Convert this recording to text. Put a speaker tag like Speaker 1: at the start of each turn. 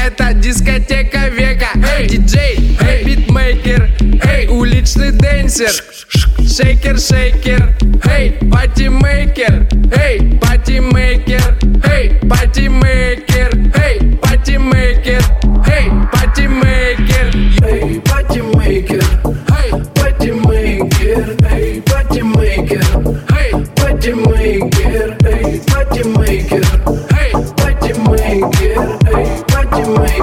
Speaker 1: это дискотека века. Эй, диджей, эй, битмейкер, эй, уличный дэнсер, шейкер, шейкер, эй, патимейкер, эй, патимейкер, эй, патимейкер.